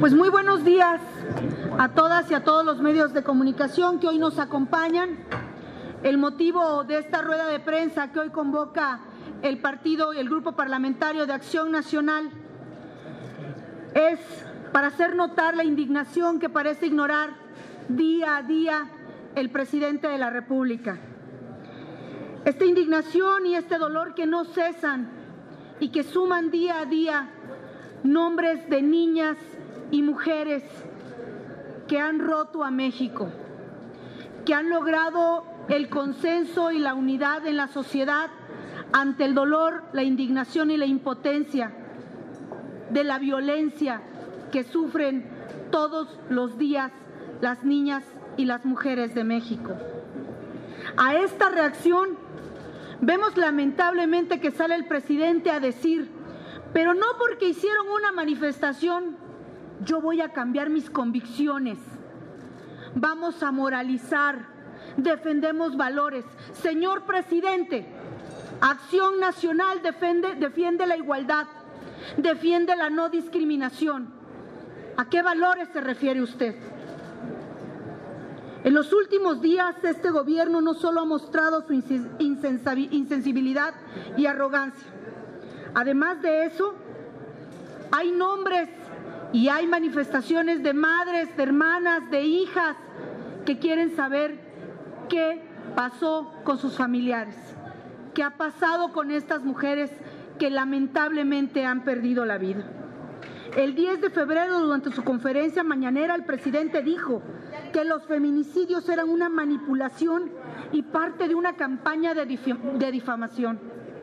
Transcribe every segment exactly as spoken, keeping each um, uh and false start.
Pues muy buenos días a todas y a todos los medios de comunicación que hoy nos acompañan. El motivo de esta rueda de prensa que hoy convoca el partido y el Grupo Parlamentario de Acción Nacional es para hacer notar la indignación que parece ignorar día a día el presidente de la República. Esta indignación y este dolor que no cesan y que suman día a día nombres de niñas y mujeres que han roto a México, que han logrado el consenso y la unidad en la sociedad ante el dolor, la indignación y la impotencia de la violencia que sufren todos los días las niñas y las mujeres de México. A esta reacción vemos lamentablemente que sale el presidente a decir, pero no porque hicieron una manifestación, yo voy a cambiar mis convicciones. Vamos a moralizar, defendemos valores. Señor presidente, Acción Nacional defiende, defiende la igualdad, defiende la no discriminación. ¿A qué valores se refiere usted? En los últimos días, este gobierno no solo ha mostrado su insensibilidad y arrogancia. Además de eso, hay nombres y hay manifestaciones de madres, de hermanas, de hijas que quieren saber qué pasó con sus familiares, qué ha pasado con estas mujeres que lamentablemente han perdido la vida. El diez de febrero, durante su conferencia mañanera, el presidente dijo que los feminicidios eran una manipulación y parte de una campaña de, dif- de difamación.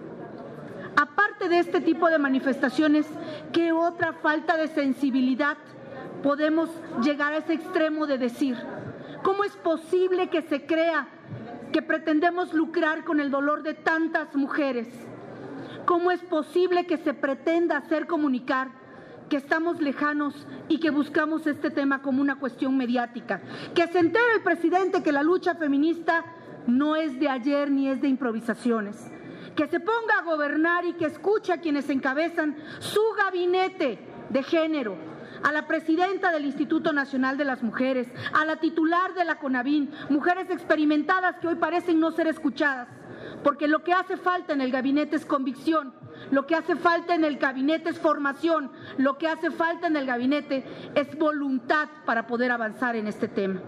Aparte de este tipo de manifestaciones, ¿qué otra falta de sensibilidad podemos llegar a ese extremo de decir? ¿Cómo es posible que se crea que pretendemos lucrar con el dolor de tantas mujeres? ¿Cómo es posible que se pretenda hacer comunicar que estamos lejanos y que buscamos este tema como una cuestión mediática? Que se entere el presidente que la lucha feminista no es de ayer ni es de improvisaciones. Que se ponga a gobernar y que escuche a quienes encabezan su gabinete de género, a la presidenta del Instituto Nacional de las Mujeres, a la titular de la CONAVIN, mujeres experimentadas que hoy parecen no ser escuchadas, porque lo que hace falta en el gabinete es convicción, lo que hace falta en el gabinete es formación, lo que hace falta en el gabinete es voluntad para poder avanzar en este tema.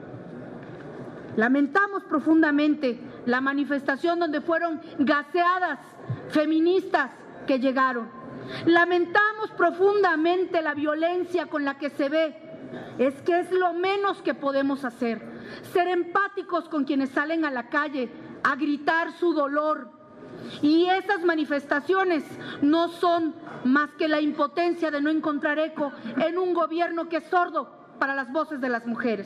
Lamentamos profundamente la manifestación donde fueron gaseadas feministas que llegaron. Lamentamos profundamente la violencia con la que se ve. Es que es lo menos que podemos hacer. Ser empáticos con quienes salen a la calle a gritar su dolor. Y esas manifestaciones no son más que la impotencia de no encontrar eco en un gobierno que es sordo para las voces de las mujeres.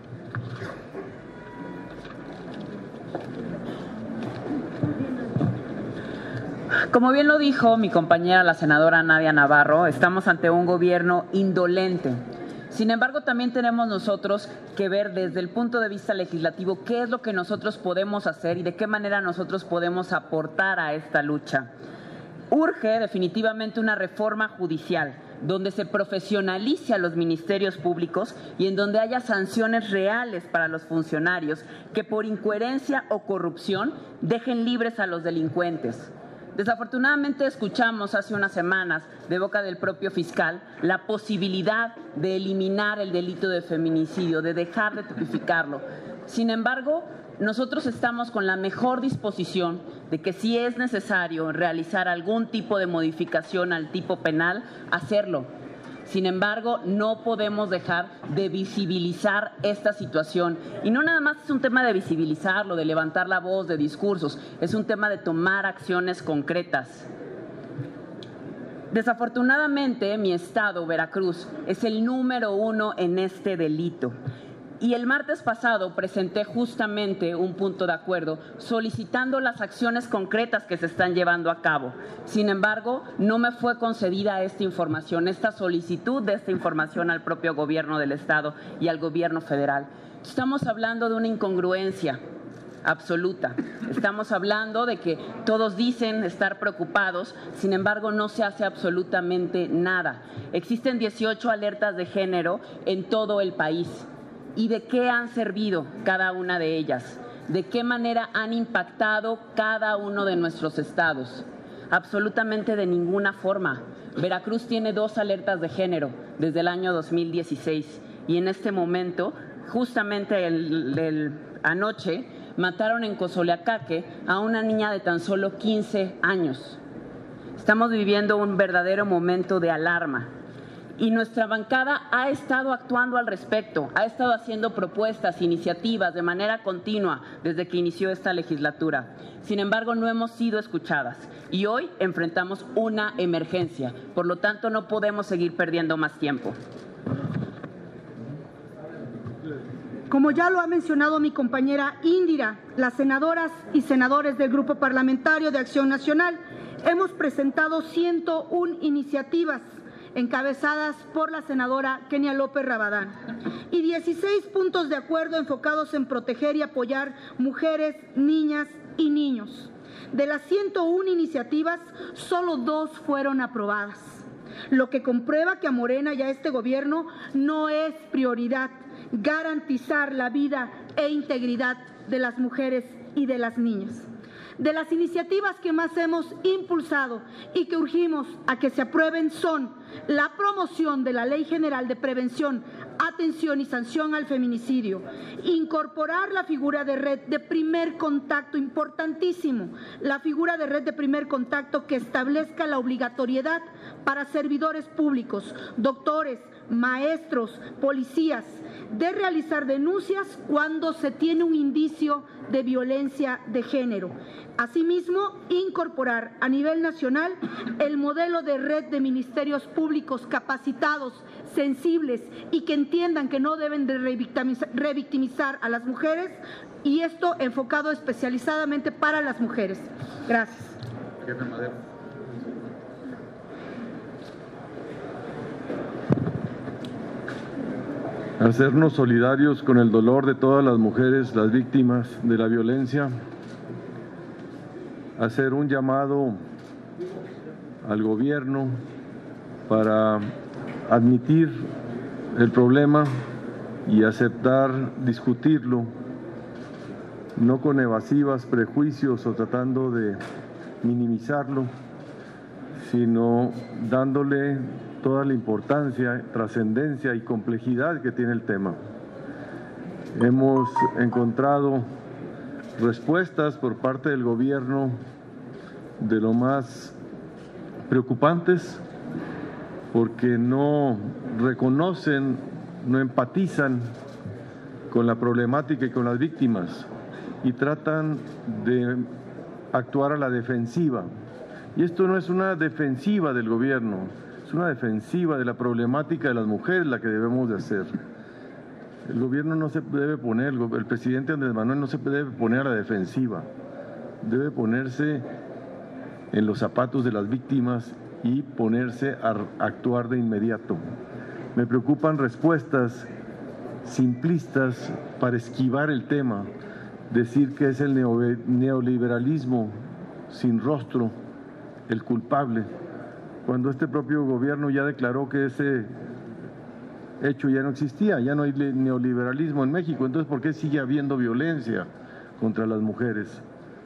Como bien lo dijo mi compañera la senadora Nadia Navarro, estamos ante un gobierno indolente. Sin embargo, también tenemos nosotros que ver desde el punto de vista legislativo qué es lo que nosotros podemos hacer y de qué manera nosotros podemos aportar a esta lucha. Urge definitivamente una reforma judicial donde se profesionalice a los ministerios públicos y en donde haya sanciones reales para los funcionarios que por incoherencia o corrupción dejen libres a los delincuentes. Desafortunadamente escuchamos hace unas semanas de boca del propio fiscal la posibilidad de eliminar el delito de feminicidio, de dejar de tipificarlo. Sin embargo, nosotros estamos con la mejor disposición de que si es necesario realizar algún tipo de modificación al tipo penal, hacerlo. Sin embargo, no podemos dejar de visibilizar esta situación. Y no nada más es un tema de visibilizarlo, de levantar la voz, de discursos, es un tema de tomar acciones concretas. Desafortunadamente, mi estado, Veracruz, es el número uno en este delito. Y el martes pasado presenté justamente un punto de acuerdo solicitando las acciones concretas que se están llevando a cabo. Sin embargo, no me fue concedida esta información, esta solicitud de esta información al propio gobierno del estado y al gobierno federal. Estamos hablando de una incongruencia. absoluta. Estamos hablando de que todos dicen estar preocupados, sin embargo no se hace absolutamente nada. Existen dieciocho alertas de género en todo el país. ¿Y de qué han servido cada una de ellas? ¿De qué manera han impactado cada uno de nuestros estados? Absolutamente de ninguna forma. Veracruz tiene dos alertas de género desde el año dos mil dieciséis y en este momento, justamente el, el, anoche, mataron en Cozoleacaque a una niña de tan solo quince años. Estamos viviendo un verdadero momento de alarma y nuestra bancada ha estado actuando al respecto, ha estado haciendo propuestas, iniciativas de manera continua desde que inició esta legislatura. Sin embargo, no hemos sido escuchadas y hoy enfrentamos una emergencia. Por lo tanto, no podemos seguir perdiendo más tiempo. Como ya lo ha mencionado mi compañera Indira, las senadoras y senadores del Grupo Parlamentario de Acción Nacional hemos presentado ciento una iniciativas encabezadas por la senadora Kenia López Rabadán y dieciséis puntos de acuerdo enfocados en proteger y apoyar mujeres, niñas y niños. De las ciento una iniciativas, solo dos fueron aprobadas, lo que comprueba que a Morena y a este gobierno no es prioridad garantizar la vida e integridad de las mujeres y de las niñas. De las iniciativas que más hemos impulsado y que urgimos a que se aprueben son la promoción de la Ley General de Prevención, Atención y Sanción al Feminicidio, incorporar la figura de red de primer contacto, importantísimo, la figura de red de primer contacto que establezca la obligatoriedad para servidores públicos, doctores, maestros, policías, de realizar denuncias cuando se tiene un indicio de violencia de género. Asimismo, incorporar a nivel nacional el modelo de red de ministerios públicos capacitados, sensibles y que entiendan que no deben de revictimizar, revictimizar a las mujeres, y esto enfocado especializadamente para las mujeres. Gracias. Jefe Madero. Hacernos solidarios con el dolor de todas las mujeres, las víctimas de la violencia, hacer un llamado al gobierno para admitir el problema y aceptar discutirlo, no con evasivas, prejuicios o tratando de minimizarlo, sino dándole toda la importancia, trascendencia y complejidad que tiene el tema. Hemos encontrado respuestas por parte del gobierno de lo más preocupantes, porque no reconocen, no empatizan con la problemática y con las víctimas y tratan de actuar a la defensiva. Y esto no es una defensiva del gobierno, es una defensiva de la problemática de las mujeres la que debemos de hacer. El gobierno no se debe poner, el presidente Andrés Manuel no se debe poner a la defensiva, debe ponerse en los zapatos de las víctimas y ponerse a actuar de inmediato. Me preocupan respuestas simplistas para esquivar el tema, decir que es el neoliberalismo sin rostro el culpable, cuando este propio gobierno ya declaró que ese hecho ya no existía, ya no hay neoliberalismo en México. Entonces, ¿por qué sigue habiendo violencia contra las mujeres?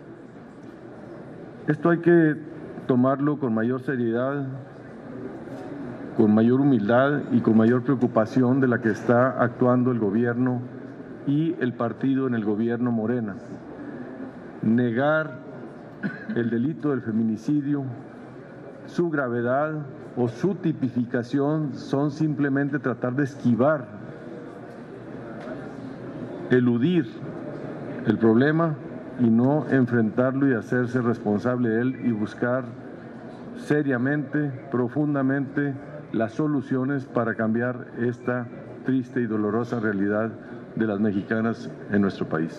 Esto hay que tomarlo con mayor seriedad, con mayor humildad y con mayor preocupación de la que está actuando el gobierno y el partido en el gobierno Morena. Negar el delito del feminicidio, su gravedad o su tipificación son simplemente tratar de esquivar, eludir el problema y no enfrentarlo y hacerse responsable de él y buscar seriamente, profundamente las soluciones para cambiar esta triste y dolorosa realidad de las mexicanas en nuestro país.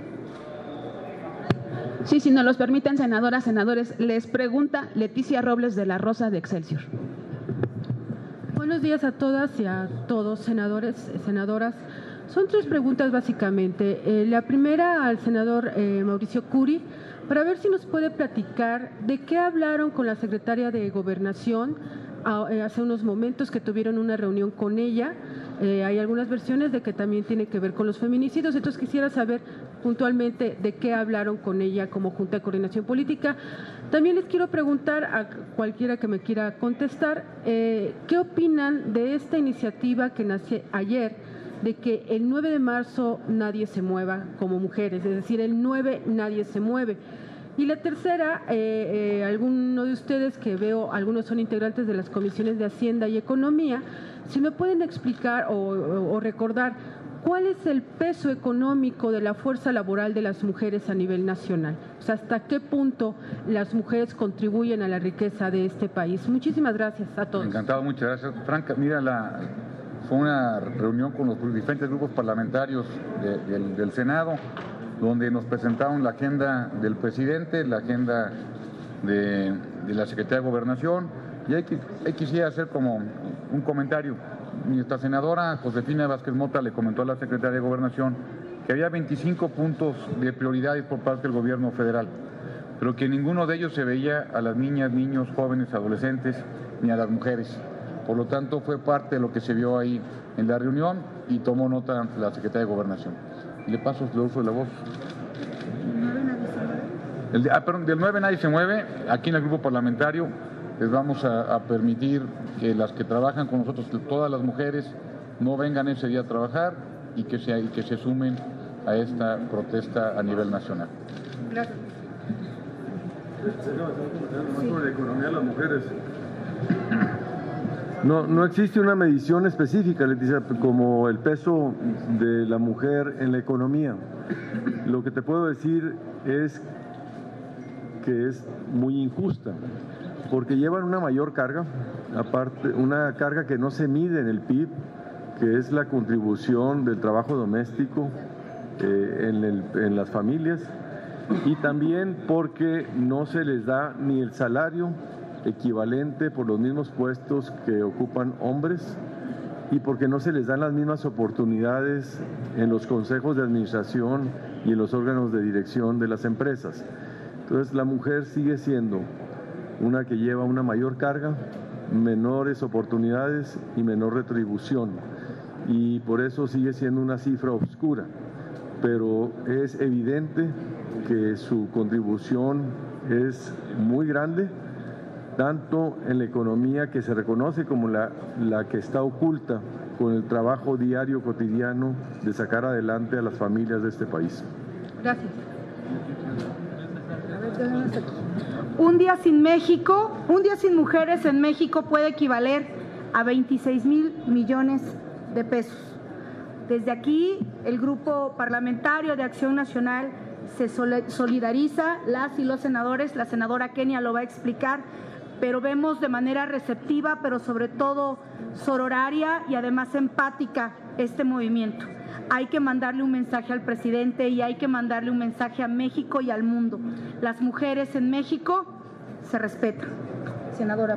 Sí, si nos los permiten, senadoras, senadores, les pregunta Leticia Robles de la Rosa de Excelsior. Buenos días a todas y a todos, senadores, senadoras. Son tres preguntas básicamente. Eh, la primera al senador eh, Mauricio Curi, para ver si nos puede platicar de qué hablaron con la secretaria de Gobernación a, eh, hace unos momentos que tuvieron una reunión con ella. Eh, hay algunas versiones de que también tiene que ver con los feminicidios, entonces quisiera saber puntualmente de qué hablaron con ella como Junta de Coordinación Política. También les quiero preguntar a cualquiera que me quiera contestar, eh, ¿qué opinan de esta iniciativa que nació ayer de que el nueve de marzo nadie se mueva como mujeres, es decir, el nueve nadie se mueve? Y la tercera, eh, eh, alguno de ustedes que veo, algunos son integrantes de las comisiones de Hacienda y Economía, si me pueden explicar o, o, o recordar cuál es el peso económico de la fuerza laboral de las mujeres a nivel nacional, o sea, hasta qué punto las mujeres contribuyen a la riqueza de este país. Muchísimas gracias a todos. Encantado, muchas gracias. Franca, mira, la, fue una reunión con los diferentes grupos parlamentarios de, del, del Senado, donde nos presentaron la agenda del presidente, la agenda de, de la Secretaría de Gobernación, y ahí, ahí quisiera hacer como un comentario. Nuestra senadora Josefina Vázquez Mota le comentó a la Secretaría de Gobernación que había veinticinco puntos de prioridades por parte del gobierno federal, pero que ninguno de ellos se veía a las niñas, niños, jóvenes, adolescentes, ni a las mujeres. Por lo tanto, fue parte de lo que se vio ahí en la reunión y tomó nota la Secretaría de Gobernación. Le paso el uso de la voz. El de, ah, perdón, del nueve nadie se mueve. Aquí en el grupo parlamentario les vamos a, a permitir que las que trabajan con nosotros, todas las mujeres, no vengan ese día a trabajar y que se, y que se sumen a esta protesta a nivel nacional. Gracias. Sí. Sobre la economía de las mujeres. No, no existe una medición específica, Leticia, como el peso de la mujer en la economía. Lo que te puedo decir es que es muy injusta, porque llevan una mayor carga, aparte una carga que no se mide en el P I B, que es la contribución del trabajo doméstico eh, en, el, en las familias, y también porque no se les da ni el salario equivalente por los mismos puestos que ocupan hombres y porque no se les dan las mismas oportunidades en los consejos de administración y en los órganos de dirección de las empresas. Entonces la mujer sigue siendo una que lleva una mayor carga, menores oportunidades y menor retribución, y por eso sigue siendo una cifra oscura, pero es evidente que su contribución es muy grande, tanto en la economía que se reconoce como la, la que está oculta con el trabajo diario, cotidiano, de sacar adelante a las familias de este país. Gracias. Un día sin México, un día sin mujeres en México puede equivaler a veintiséis mil millones de pesos. Desde aquí, el Grupo Parlamentario de Acción Nacional se solidariza, las y los senadores, la senadora Kenia lo va a explicar, pero vemos de manera receptiva, pero sobre todo sororaria y además empática este movimiento. Hay que mandarle un mensaje al presidente y hay que mandarle un mensaje a México y al mundo. Las mujeres en México se respetan. Senadora.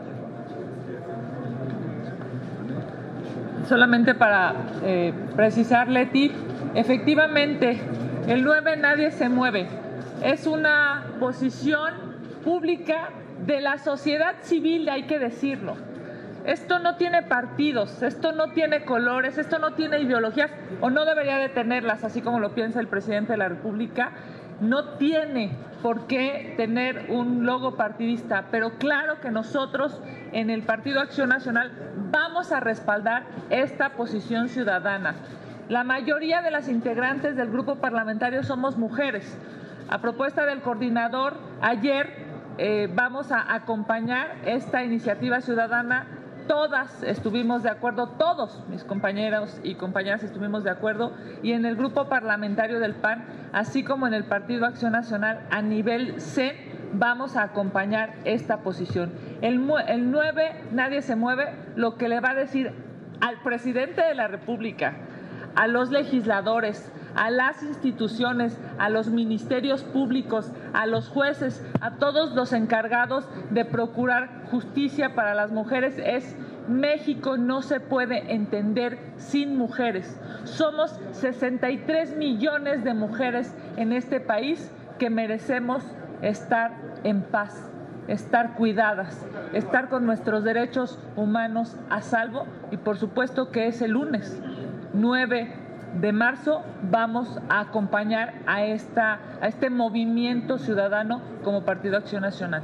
Solamente para eh, precisar, Leti, efectivamente, el nueve nadie se mueve. Es una posición pública de la sociedad civil, hay que decirlo. Esto no tiene partidos, esto no tiene colores, esto no tiene ideologías, o no debería de tenerlas, así como lo piensa el presidente de la República. No tiene por qué tener un logo partidista, pero claro que nosotros en el Partido Acción Nacional vamos a respaldar esta posición ciudadana. La mayoría de las integrantes del grupo parlamentario somos mujeres. A propuesta del coordinador, ayer eh, vamos a acompañar esta iniciativa ciudadana. Todas estuvimos de acuerdo, todos mis compañeros y compañeras estuvimos de acuerdo, y en el grupo parlamentario del P A N, así como en el Partido Acción Nacional, a nivel C, vamos a acompañar esta posición. El, el nueve, nadie se mueve, lo que le va a decir al presidente de la República, a los legisladores, a las instituciones, a los ministerios públicos, a los jueces, a todos los encargados de procurar justicia para las mujeres, es México no se puede entender sin mujeres. Somos sesenta y tres millones de mujeres en este país que merecemos estar en paz, estar cuidadas, estar con nuestros derechos humanos a salvo, y por supuesto que ese lunes nueve de marzo vamos a acompañar a, esta, a este movimiento ciudadano como Partido Acción Nacional.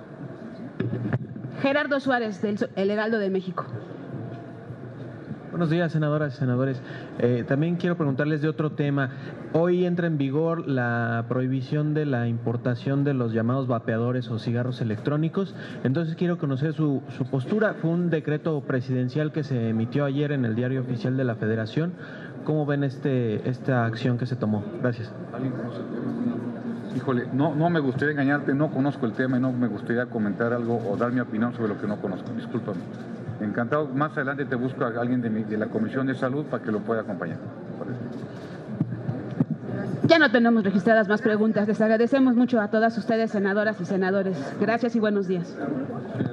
Gerardo Suárez, del El Heraldo de México. Buenos días, senadoras y senadores. Eh, también quiero preguntarles de otro tema. Hoy entra en vigor la prohibición de la importación de los llamados vapeadores o cigarros electrónicos. Entonces quiero conocer su, su postura. Fue un decreto presidencial que se emitió ayer en el Diario Oficial de la Federación. ¿Cómo ven este, esta acción que se tomó? Gracias. Híjole, no, no me gustaría engañarte, no conozco el tema y no me gustaría comentar algo o dar mi opinión sobre lo que no conozco. Discúlpame. Encantado, más adelante te busco a alguien de, mi, de la Comisión de Salud para que lo pueda acompañar. Ya no tenemos registradas más preguntas. Les agradecemos mucho a todas ustedes, senadoras y senadores. Gracias y buenos días.